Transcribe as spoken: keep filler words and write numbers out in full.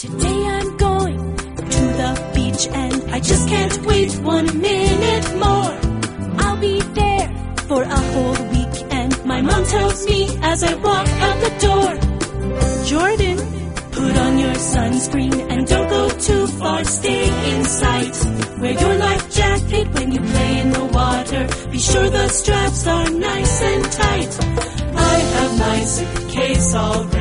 Today I'm going to the beach and I just can't wait one minute more. I'll be there for a whole week and my mom tells me as I walk out the door, Jordan, put on your sunscreen and don't go too far, stay in sight. Wear your life jacket when you play in the water. Be sure the straps are nice and tight. I have my suitcase all ready.